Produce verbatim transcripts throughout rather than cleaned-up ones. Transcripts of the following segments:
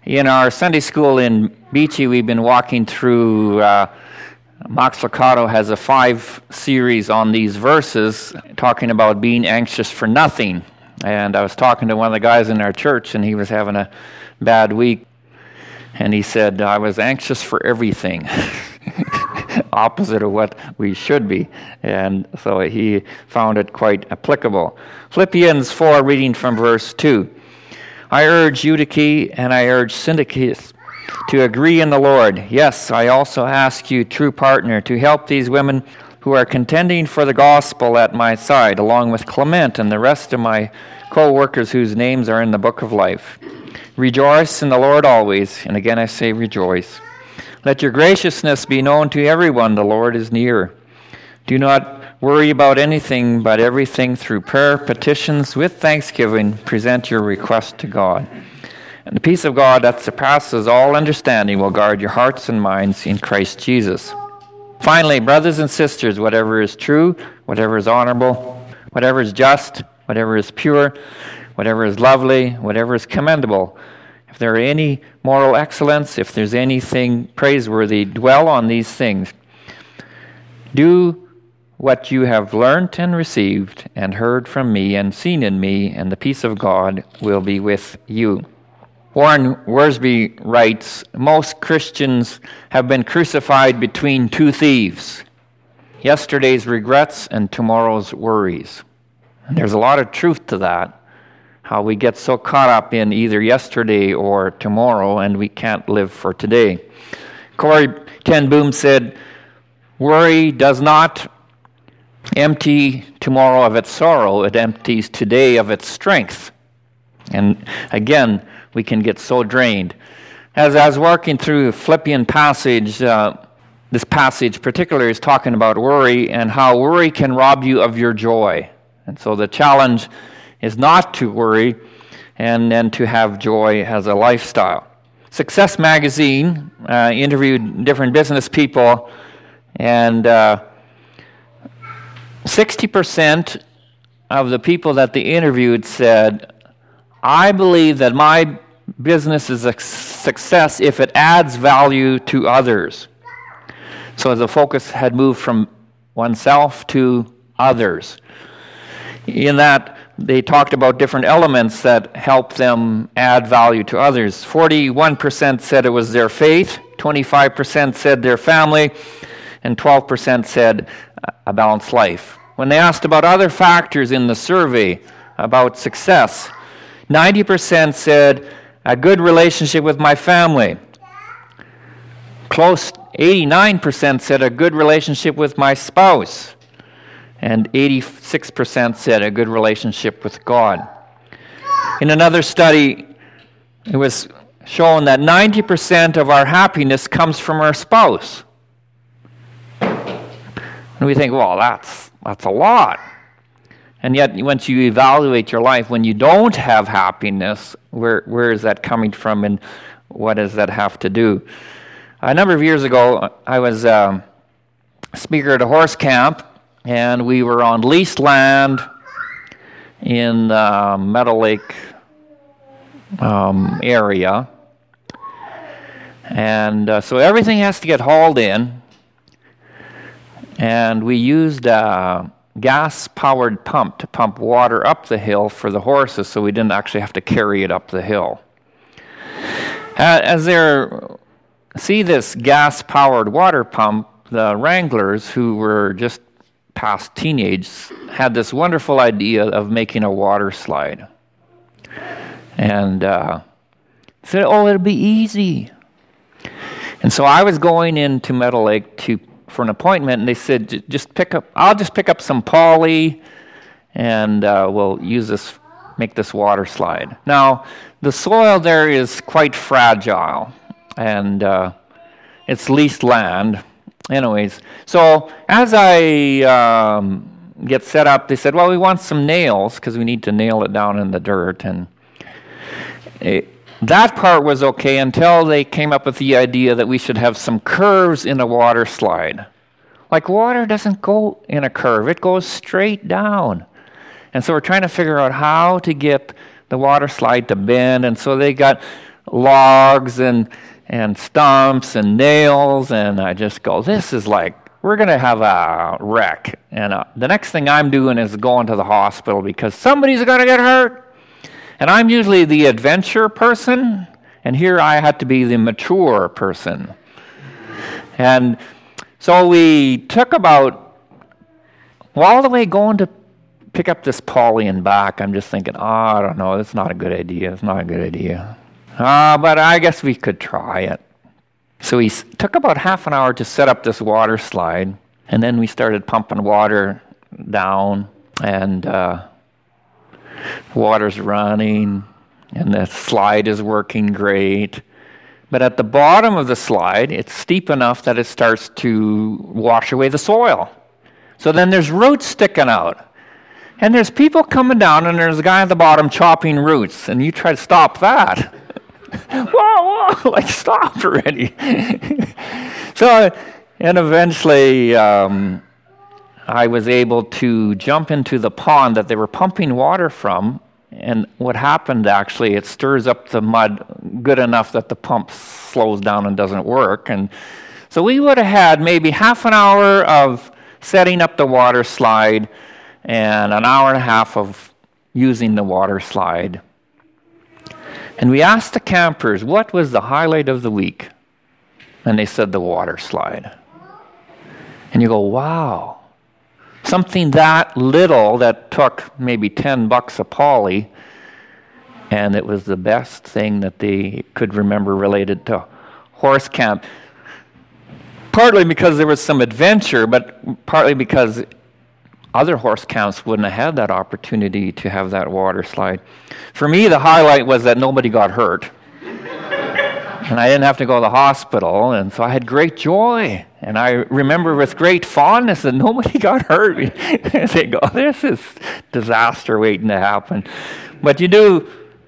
In our Sunday school in Beachy, we've been walking through, uh, Max Lucado has a five series on these verses talking about being anxious for nothing. And I was talking to one of the guys in our church, and he was having a bad week. And he said, I was anxious for everything. Opposite of what we should be. And so he found it quite applicable. Philippians four, reading from verse two. I urge Eutyche and I urge Syntyche to agree in the Lord. Yes, I also ask you, true partner, to help these women who are contending for the gospel at my side, along with Clement and the rest of my co-workers whose names are in the book of life. Rejoice in the Lord always, and again I say rejoice. Let your graciousness be known to everyone, the Lord is near. Do not worry about anything, but everything through prayer, petitions, with thanksgiving, present your request to God. And the peace of God that surpasses all understanding will guard your hearts and minds in Christ Jesus. Finally, brothers and sisters, whatever is true, whatever is honorable, whatever is just, whatever is pure, whatever is lovely, whatever is commendable, if there are any moral excellence, if there's anything praiseworthy, dwell on these things. Do what you have learnt and received and heard from me and seen in me, and the peace of God will be with you. Warren Wiersbe writes, most Christians have been crucified between two thieves, yesterday's regrets and tomorrow's worries. And there's a lot of truth to that, how we get so caught up in either yesterday or tomorrow and we can't live for today. Corrie ten Boom said, worry does not empty tomorrow of its sorrow, it empties today of its strength. And again, we can get so drained. As I was working through a Philippian passage, uh, this passage particularly is talking about worry and how worry can rob you of your joy. And so the challenge is not to worry and then to have joy as a lifestyle. Success Magazine uh, interviewed different business people, and uh, sixty percent of the people that they interviewed said, I believe that my business is a success if it adds value to others. So the focus had moved from oneself to others. In that, they talked about different elements that help them add value to others. forty-one percent said it was their faith, twenty-five percent said their family, and twelve percent said a balanced life. When they asked about other factors in the survey about success, ninety percent said a good relationship with my family. Close, eighty-nine percent said a good relationship with my spouse. And eighty-six percent said a good relationship with God. In another study, it was shown that ninety percent of our happiness comes from our spouse. And we think, well, that's that's a lot. And yet, once you evaluate your life, when you don't have happiness, where where is that coming from, and what does that have to do? A number of years ago, I was um, a speaker at a horse camp, and we were on leased land in the Meadow Lake um, area. And uh, so everything has to get hauled in, and we used a gas-powered pump to pump water up the hill for the horses, so we didn't actually have to carry it up the hill. Uh, as they see this gas-powered water pump, the wranglers, who were just past teenage, had this wonderful idea of making a water slide. And uh, said, oh, it'll be easy. And so I was going into Meadow Lake to for an appointment, and they said, just pick up, I'll just pick up some poly, and uh, we'll use this, make this water slide. Now, the soil there is quite fragile, and uh, it's leased land. Anyways, so as I um, get set up, they said, well, we want some nails, because we need to nail it down in the dirt, and it, that part was okay until they came up with the idea that we should have some curves in a water slide. Like, water doesn't go in a curve. It goes straight down. And so we're trying to figure out how to get the water slide to bend. And so they got logs and and stumps and nails, and I just go, this is like, we're going to have a wreck. And uh, the next thing I'm doing is going to the hospital because somebody's going to get hurt. And I'm usually the adventure person, and here I had to be the mature person. And so we took about, well, all the way going to pick up this Polly and back. I'm just thinking, oh, I don't know, that's not a good idea. It's not a good idea. Uh, but I guess we could try it. So we s- took about half an hour to set up this water slide, and then we started pumping water down, and uh, water's running, and the slide is working great. But at the bottom of the slide, it's steep enough that it starts to wash away the soil. So then there's roots sticking out. And there's people coming down, and there's a guy at the bottom chopping roots, and you try to stop that. whoa, whoa, like stop already. So, and eventually um, I was able to jump into the pond that they were pumping water from, and what happened actually, it stirs up the mud good enough that the pump slows down and doesn't work. And so we would have had maybe half an hour of setting up the water slide and an hour and a half of using the water slide. And we asked the campers, what was the highlight of the week? And they said the water slide. And you go, wow. Something that little that took maybe ten bucks a poly, and it was the best thing that they could remember related to horse camp. Partly because there was some adventure, but partly because other horse camps wouldn't have had that opportunity to have that water slide. For me, the highlight was that nobody got hurt. And I didn't have to go to the hospital, and so I had great joy. And I remember with great fondness that nobody got hurt. They go, this is disaster waiting to happen. But you do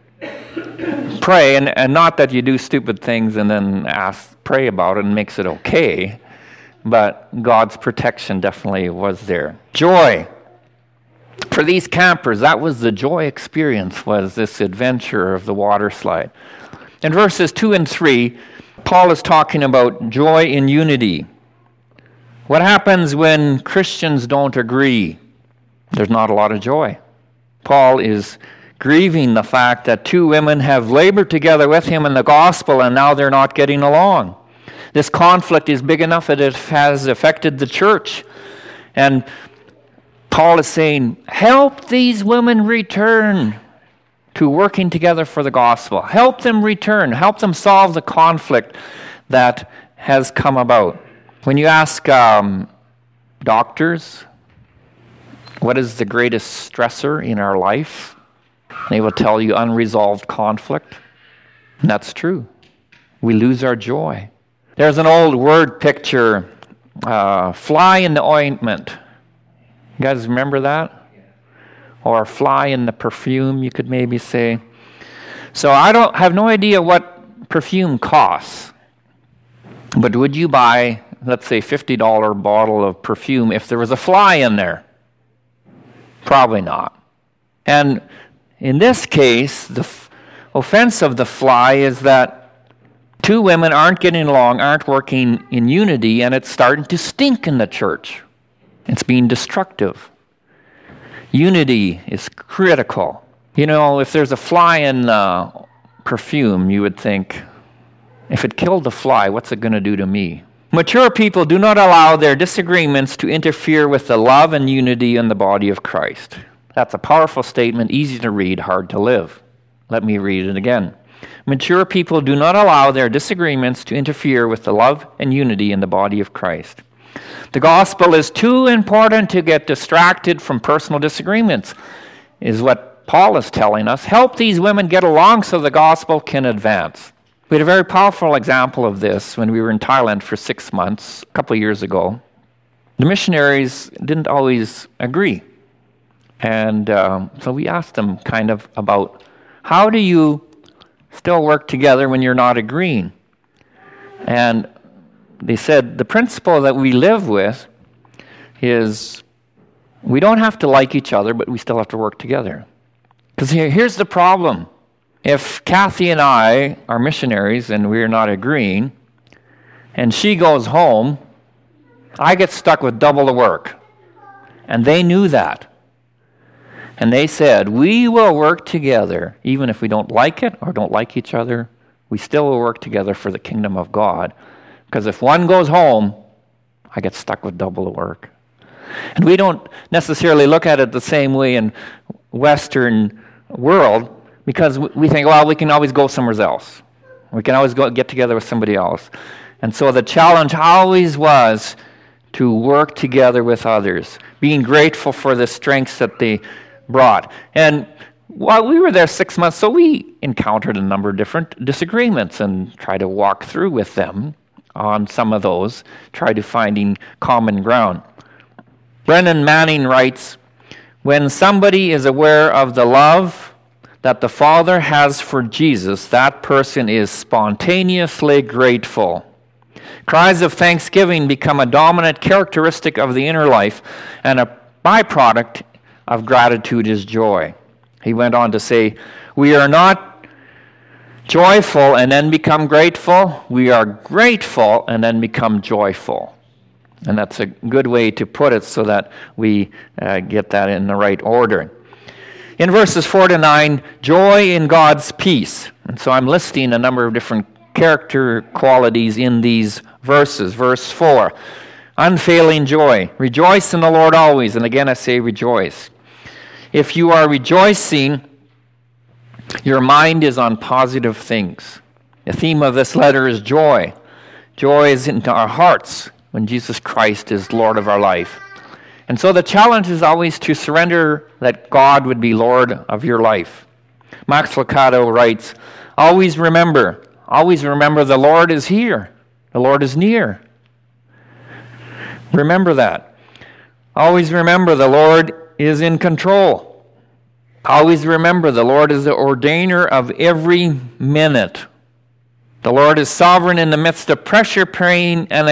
pray, and, and not that you do stupid things and then ask, pray about it and makes it okay. But God's protection definitely was there. Joy. For these campers, that was the joy experience, was this adventure of the water slide. In verses two and three, Paul is talking about joy in unity. What happens when Christians don't agree? There's not a lot of joy. Paul is grieving the fact that two women have labored together with him in the gospel and now they're not getting along. This conflict is big enough that it has affected the church. And Paul is saying, help these women return to working together for the gospel. Help them return. Help them solve the conflict that has come about. When you ask um, doctors, what is the greatest stressor in our life? They will tell you unresolved conflict. And that's true. We lose our joy. There's an old word picture, uh, fly in the ointment. You guys remember that? Or fly in the perfume, you could maybe say. So I don't have no idea what perfume costs. But would you buy, let's say, fifty dollars bottle of perfume if there was a fly in there? Probably not. And in this case, the f- offense of the fly is that two women aren't getting along, aren't working in unity, and it's starting to stink in the church. It's being destructive. Unity is critical. You know, if there's a fly in uh, perfume, you would think, if it killed the fly, what's it going to do to me? Mature people do not allow their disagreements to interfere with the love and unity in the body of Christ. That's a powerful statement, easy to read, hard to live. Let me read it again. Mature people do not allow their disagreements to interfere with the love and unity in the body of Christ. The gospel is too important to get distracted from personal disagreements, is what Paul is telling us. Help these women get along so the gospel can advance. We had a very powerful example of this when we were in Thailand for six months, a couple of years ago. The missionaries didn't always agree. And um, so we asked them kind of about, how do you still work together when you're not agreeing? And they said, the principle that we live with is we don't have to like each other, but we still have to work together. Because here, here's the problem. If Kathy and I are missionaries and we're not agreeing, and she goes home, I get stuck with double the work. And they knew that. And they said, we will work together, even if we don't like it or don't like each other, we still will work together for the kingdom of God. Because if one goes home, I get stuck with double the work. And we don't necessarily look at it the same way in Western world, because we think, well, we can always go somewhere else. We can always go get together with somebody else. And so the challenge always was to work together with others, being grateful for the strengths that they brought. And while we were there six months, so we encountered a number of different disagreements and tried to walk through with them on some of those, try to finding common ground. Brennan Manning writes, when somebody is aware of the love that the Father has for Jesus, that person is spontaneously grateful. Cries of thanksgiving become a dominant characteristic of the inner life, and a byproduct of gratitude is joy. He went on to say, we are not joyful and then become grateful. We are grateful and then become joyful. And that's a good way to put it so that we uh, get that in the right order. In verses four to nine, joy in God's peace. And so I'm listing a number of different character qualities in these verses. Verse four, unfailing joy. Rejoice in the Lord always. And again I say rejoice. If you are rejoicing, your mind is on positive things. The theme of this letter is joy. Joy is in our hearts when Jesus Christ is Lord of our life. And so the challenge is always to surrender that God would be Lord of your life. Max Lucado writes, always remember, always remember the Lord is here. The Lord is near. Remember that. Always remember the Lord is in control. Always remember the Lord is the ordainer of every minute. The Lord is sovereign in the midst of pressure, pain, and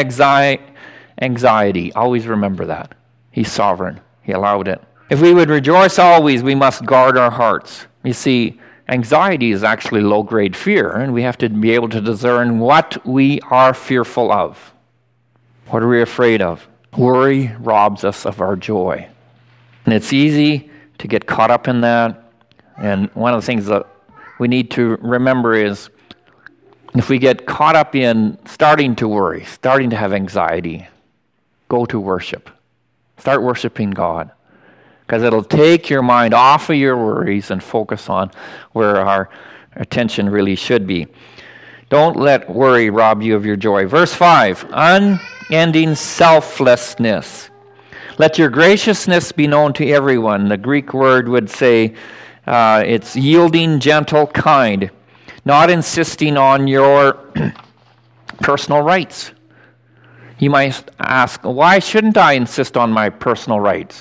anxiety. Always remember that. He's sovereign. He allowed it. If we would rejoice always, we must guard our hearts. You see, anxiety is actually low-grade fear, and we have to be able to discern what we are fearful of. What are we afraid of? Worry robs us of our joy. And it's easy to get caught up in that. And one of the things that we need to remember is if we get caught up in starting to worry, starting to have anxiety, go to worship. Start worshiping God. Because it'll take your mind off of your worries and focus on where our attention really should be. Don't let worry rob you of your joy. Verse five, unending selflessness. Let your graciousness be known to everyone. The Greek word would say uh, it's yielding, gentle, kind. Not insisting on your personal rights. You might ask, why shouldn't I insist on my personal rights?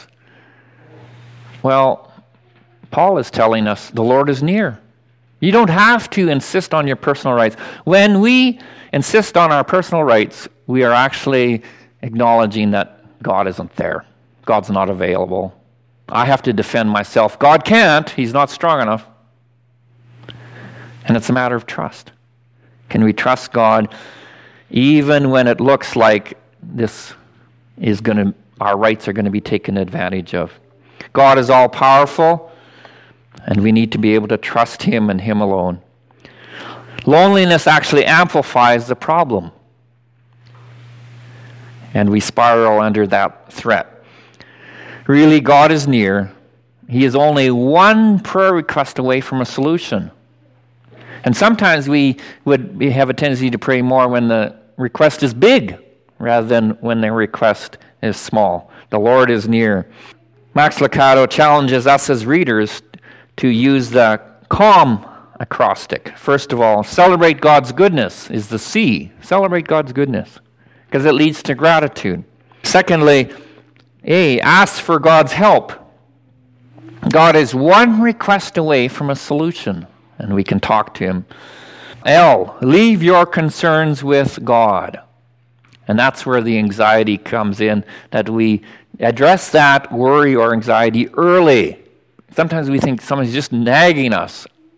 Well, Paul is telling us the Lord is near. You don't have to insist on your personal rights. When we insist on our personal rights, we are actually acknowledging that God isn't there. God's not available. I have to defend myself. God can't. He's not strong enough. And it's a matter of trust. Can we trust God even when it looks like this is going to, our rights are going to be taken advantage of? God is all powerful, and we need to be able to trust Him and Him alone. Loneliness actually amplifies the problem, and we spiral under that threat. Really, God is near. He is only one prayer request away from a solution. And sometimes we would have a tendency to pray more when the request is big rather than when the request is small. The Lord is near. Max Lucado challenges us as readers to use the calm acrostic. First of all, celebrate God's goodness is the C. Celebrate God's goodness because it leads to gratitude. Secondly, A, ask for God's help. God is one request away from a solution, and we can talk to Him. L, leave your concerns with God. And that's where the anxiety comes in, that we address that worry or anxiety early. Sometimes we think somebody's just nagging us.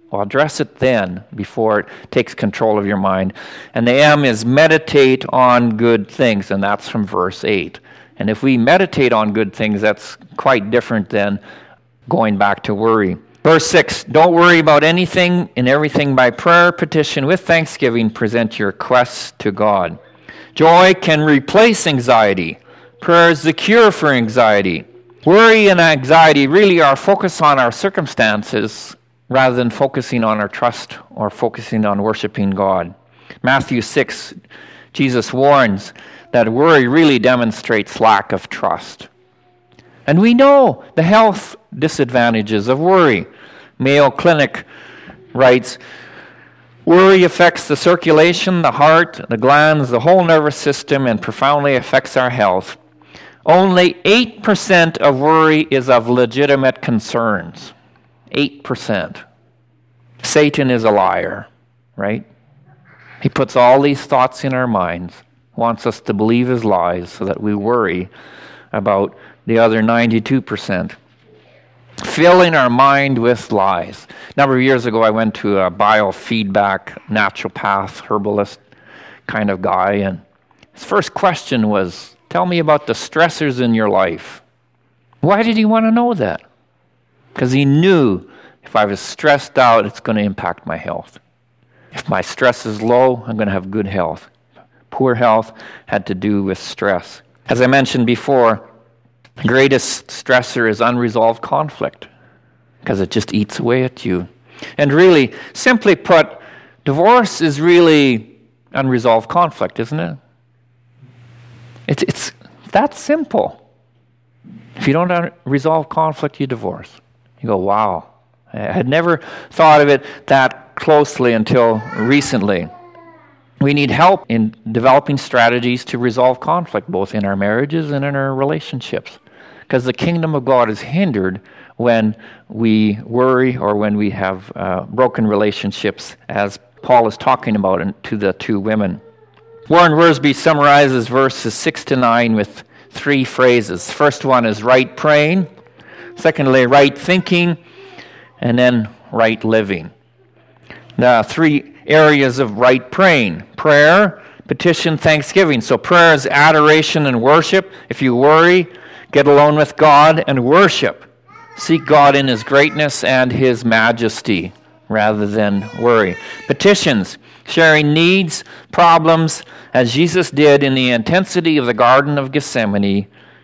Well, address it then before it takes control of your mind. And the M is meditate on good things, and that's from verse eight. And if we meditate on good things, that's quite different than going back to worry. Verse six, don't worry about anything. In everything by prayer, petition, with thanksgiving, present your requests to God. Joy can replace anxiety. Prayer is the cure for anxiety. Worry and anxiety really are focused on our circumstances rather than focusing on our trust or focusing on worshiping God. Matthew six, Jesus warns that worry really demonstrates lack of trust. And we know the health disadvantages of worry. Mayo Clinic writes, worry affects the circulation, the heart, the glands, the whole nervous system, and profoundly affects our health. Only eight percent of worry is of legitimate concerns. eight percent. Satan is a liar, right? He puts all these thoughts in our minds, wants us to believe his lies so that we worry about the other ninety-two percent. Filling our mind with lies. A number of years ago, I went to a biofeedback, naturopath, herbalist kind of guy, and his first question was, tell me about the stressors in your life. Why did he want to know that? Because he knew if I was stressed out, it's going to impact my health. If my stress is low, I'm going to have good health. Poor health had to do with stress. As I mentioned before, the greatest stressor is unresolved conflict because it just eats away at you. And really, simply put, divorce is really unresolved conflict, isn't it? It's, it's that simple. If you don't resolve conflict, you divorce. You go, wow. I had never thought of it that closely until recently. We need help in developing strategies to resolve conflict, both in our marriages and in our relationships. Because the kingdom of God is hindered when we worry or when we have uh, broken relationships, as Paul is talking about in, to the two women. Warren Wiersbe summarizes verses six to nine with three phrases. First one is right praying. Secondly, right thinking. And then right living. The three areas of right praying: prayer, petition, thanksgiving. So prayer is adoration and worship. If you worry, get alone with God and worship. Seek God in his greatness and his majesty rather than worry. Petitions, sharing needs, problems, as Jesus did in the intensity of the Garden of Gethsemane.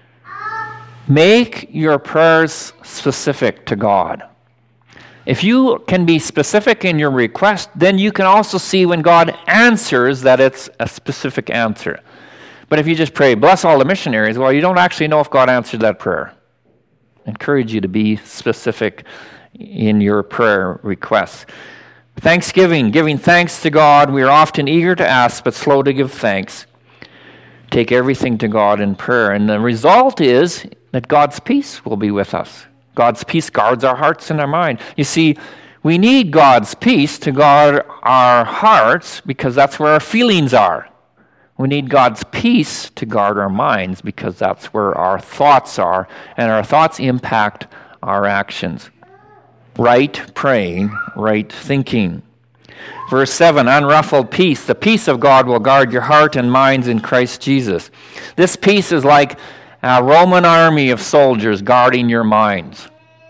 Make your prayers specific to God. If you can be specific in your request, then you can also see when God answers that it's a specific answer. But if you just pray, bless all the missionaries, well, you don't actually know if God answered that prayer. I encourage you to be specific in your prayer requests. Thanksgiving, giving thanks to God. We are often eager to ask, but slow to give thanks. Take everything to God in prayer. And the result is that God's peace will be with us. God's peace guards our hearts and our mind. You see, we need God's peace to guard our hearts because that's where our feelings are. We need God's peace to guard our minds because that's where our thoughts are, and our thoughts impact our actions. Right praying, right thinking. Verse seven, unruffled peace. The peace of God will guard your heart and minds in Christ Jesus. This peace is like a Roman army of soldiers guarding your minds.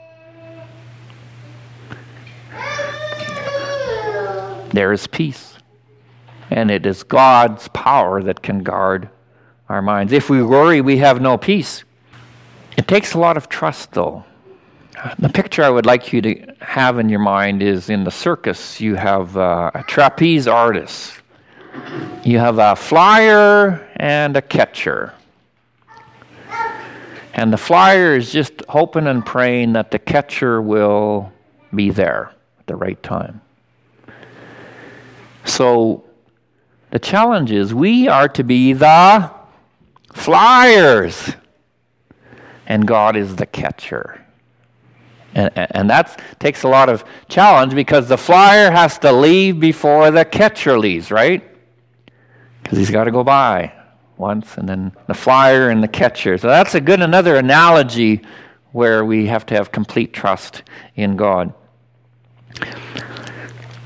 There is peace. And it is God's power that can guard our minds. If we worry, we have no peace. It takes a lot of trust, though. The picture I would like you to have in your mind is in the circus. You have uh, a trapeze artist. You have a flyer and a catcher. And the flyer is just hoping and praying that the catcher will be there at the right time. So the challenge is we are to be the flyers, and God is the catcher. And, and that takes a lot of challenge because the flyer has to leave before the catcher leaves, right? Because he's got to go by once, and then the flyer and the catcher. So that's a good another analogy where we have to have complete trust in God.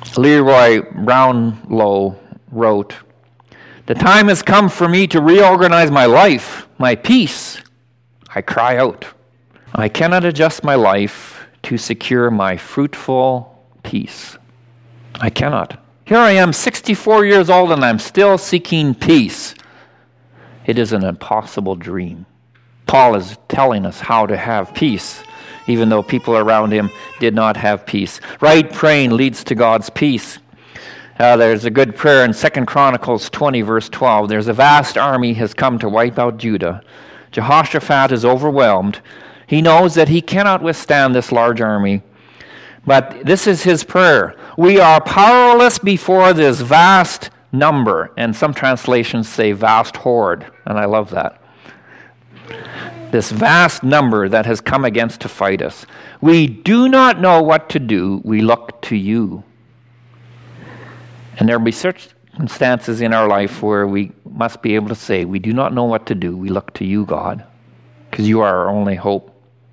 Leroy Brownlow wrote, "The time has come for me to reorganize my life, my peace. I cry out. I cannot adjust my life to secure my fruitful peace. I cannot. Here I am, sixty-four years old, and I'm still seeking peace. It is an impossible dream." Paul is telling us how to have peace, even though people around him did not have peace. Right praying leads to God's peace. Uh, there's a good prayer in Second Chronicles twenty, verse twelve. There's a vast army has come to wipe out Judah. Jehoshaphat is overwhelmed. He knows that he cannot withstand this large army. But this is his prayer. We are powerless before this vast number. And some translations say vast horde. And I love that. This vast number that has come against to fight us. We do not know what to do. We look to you. And there will be circumstances in our life where we must be able to say, we do not know what to do. We look to you, God, because you are our only hope.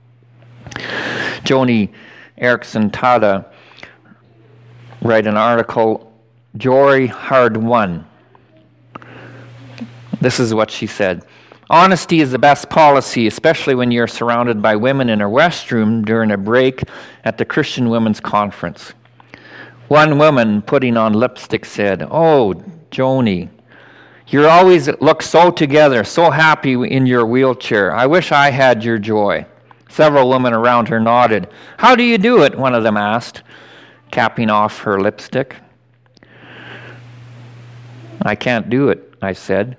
Joni Eareckson Tada wrote an article, Joy Hard Won. This is what she said. Honesty is the best policy, especially when you're surrounded by women in a restroom during a break at the Christian Women's Conference. One woman putting on lipstick said, "Oh, Joni, you always look so together, so happy in your wheelchair. I wish I had your joy." Several women around her nodded. "How do you do it?" one of them asked, capping off her lipstick. "I can't do it," I said.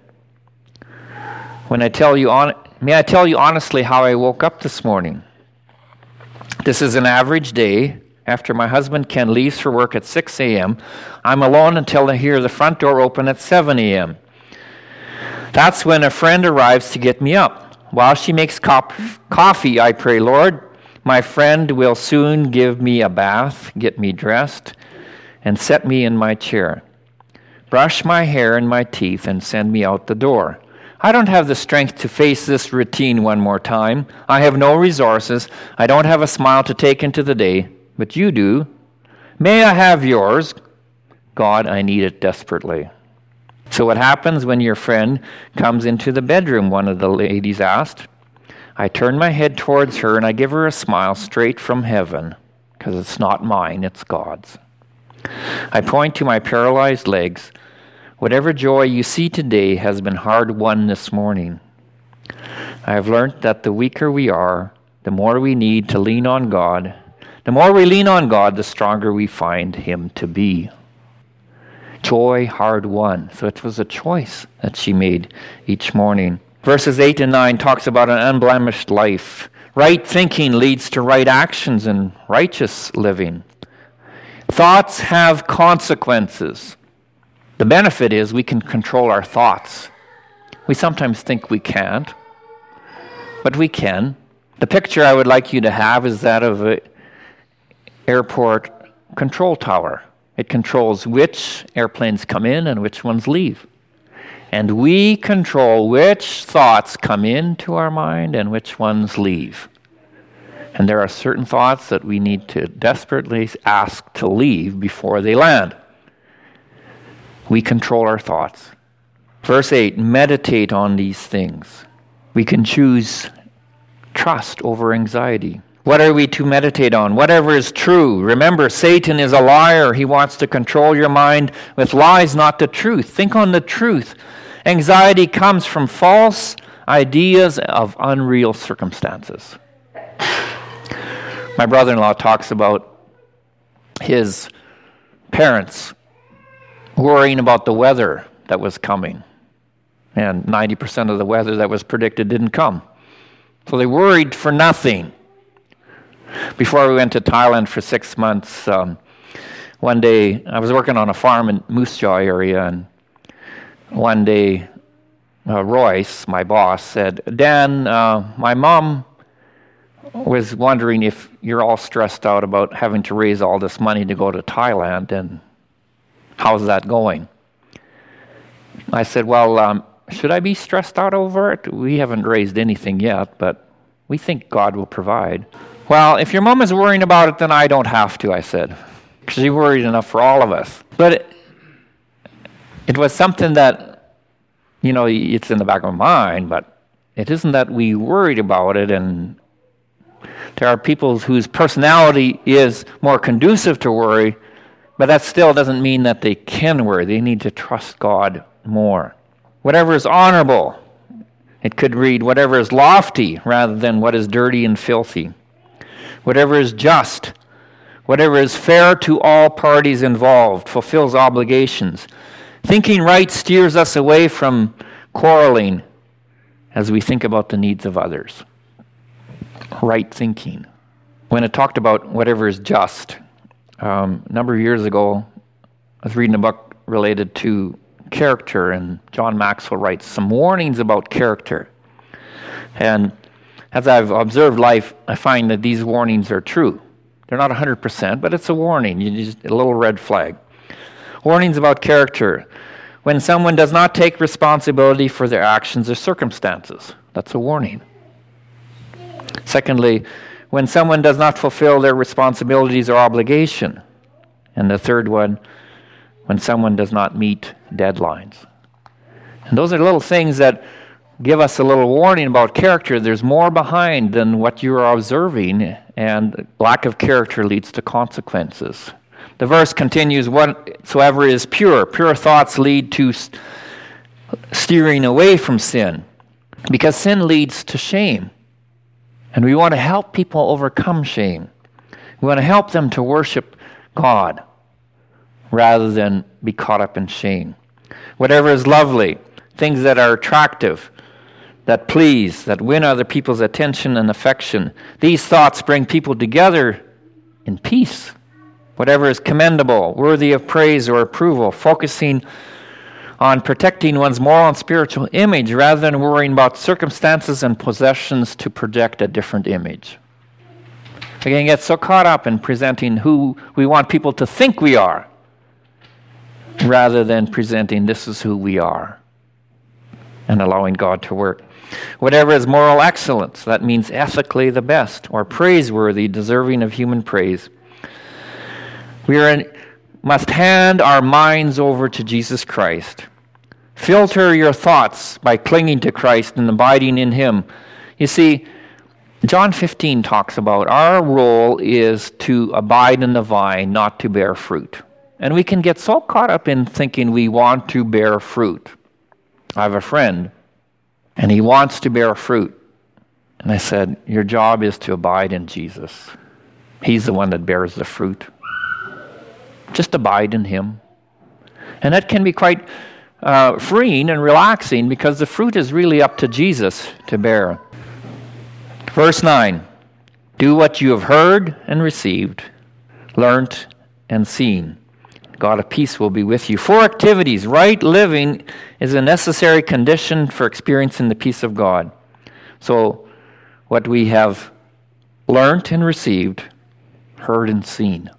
When I tell you on, may I tell you honestly how I woke up this morning? This is an average day. After my husband Ken leaves for work at six a.m., I'm alone until I hear the front door open at seven a.m. That's when a friend arrives to get me up. While she makes cop- coffee, I pray, "Lord, my friend will soon give me a bath, get me dressed, and set me in my chair, brush my hair and my teeth, and send me out the door. I don't have the strength to face this routine one more time. I have no resources. I don't have a smile to take into the day. But you do. May I have yours? God, I need it desperately." "So what happens when your friend comes into the bedroom?" one of the ladies asked. I turn my head towards her and I give her a smile straight from heaven, because it's not mine, it's God's. I point to my paralyzed legs. Whatever joy you see today has been hard won this morning. I have learned that the weaker we are, the more we need to lean on God. The more we lean on God, the stronger we find Him to be. Joy hard won. So it was a choice that she made each morning. Verses eight and nine talks about an unblemished life. Right thinking leads to right actions and righteous living. Thoughts have consequences. The benefit is we can control our thoughts. We sometimes think we can't, but we can. The picture I would like you to have is that of an airport control tower. It controls which airplanes come in and which ones leave. And we control which thoughts come into our mind and which ones leave. And there are certain thoughts that we need to desperately ask to leave before they land. We control our thoughts. Verse eight, meditate on these things. We can choose trust over anxiety. What are we to meditate on? Whatever is true. Remember, Satan is a liar. He wants to control your mind with lies, not the truth. Think on the truth. Anxiety comes from false ideas of unreal circumstances. My brother-in-law talks about his parents worrying about the weather that was coming. And ninety percent of the weather that was predicted didn't come. So they worried for nothing. Before we went to Thailand for six months, um, one day, I was working on a farm in Moose Jaw area, and one day, uh, Royce, my boss, said, "Dan, uh, my mom was wondering if you're all stressed out about having to raise all this money to go to Thailand, and how's that going?" I said, "Well, um, should I be stressed out over it? We haven't raised anything yet, but we think God will provide." "Well, if your mom is worrying about it, then I don't have to," I said. She worried enough for all of us. But it, it was something that, you know, it's in the back of my mind, but it isn't that we worried about it. And there are people whose personality is more conducive to worry, but that still doesn't mean that they can worry. They need to trust God more. Whatever is honorable, it could read, whatever is lofty rather than what is dirty and filthy. Whatever is just, whatever is fair to all parties involved, fulfills obligations. Thinking right steers us away from quarreling as we think about the needs of others. Right thinking. When it talked about whatever is just, um, a number of years ago, I was reading a book related to character, and John Maxwell writes some warnings about character. And as I've observed life, I find that these warnings are true. They're not one hundred percent, but it's a warning, you just, a little red flag. Warnings about character. When someone does not take responsibility for their actions or circumstances, that's a warning. Secondly, when someone does not fulfill their responsibilities or obligation. And the third one, when someone does not meet deadlines. And those are little things that give us a little warning about character. There's more behind than what you are observing, and lack of character leads to consequences. The verse continues, whatsoever is pure. Pure thoughts lead to steering away from sin, because sin leads to shame. And we want to help people overcome shame. We want to help them to worship God rather than be caught up in shame. Whatever is lovely, things that are attractive, that please, that win other people's attention and affection. These thoughts bring people together in peace. Whatever is commendable, worthy of praise or approval, focusing on protecting one's moral and spiritual image rather than worrying about circumstances and possessions to project a different image. We can get so caught up in presenting who we want people to think we are rather than presenting this is who we are and allowing God to work. Whatever is moral excellence, that means ethically the best or praiseworthy, deserving of human praise. We are in, must hand our minds over to Jesus Christ. Filter your thoughts by clinging to Christ and abiding in Him. You see, John fifteen talks about our role is to abide in the vine, not to bear fruit. And we can get so caught up in thinking we want to bear fruit. I have a friend, and he wants to bear fruit. And I said, your job is to abide in Jesus. He's the one that bears the fruit. Just abide in Him. And that can be quite uh, freeing and relaxing because the fruit is really up to Jesus to bear. Verse nine, do what you have heard and received, learnt and seen. God of peace will be with you. Four activities. Right living is a necessary condition for experiencing the peace of God. So what we have learnt and received, heard and seen.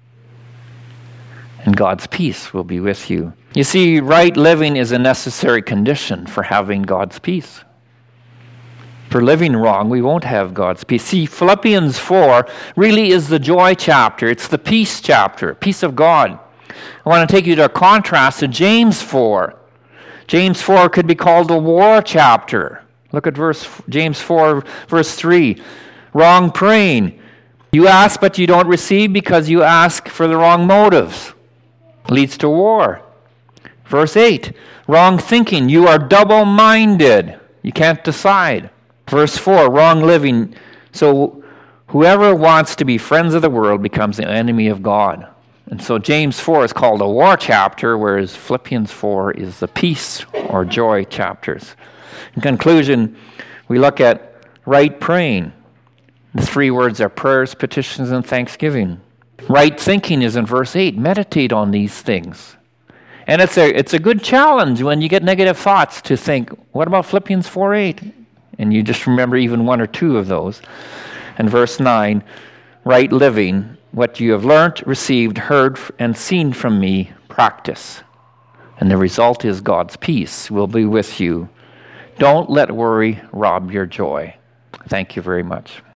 And God's peace will be with you. You see, right living is a necessary condition for having God's peace. For living wrong, we won't have God's peace. See, Philippians four really is the joy chapter. It's the peace chapter, peace of God. I want to take you to a contrast to James four. James four could be called the war chapter. Look at verse James four, verse three. Wrong praying. You ask, but you don't receive because you ask for the wrong motives. Leads to war. Verse eight, wrong thinking. You are double-minded. You can't decide. Verse four, wrong living. So whoever wants to be friends of the world becomes the enemy of God. And so James four is called a war chapter, whereas Philippians four is the peace or joy chapters. In conclusion, we look at right praying. The three words are prayers, petitions, and thanksgiving. Right thinking is in verse eight. Meditate on these things. And it's a it's a good challenge when you get negative thoughts to think, what about Philippians four eight? And you just remember even one or two of those. And verse nine, right living, what you have learnt, received, heard, and seen from me, practice. And the result is God's peace will be with you. Don't let worry rob your joy. Thank you very much.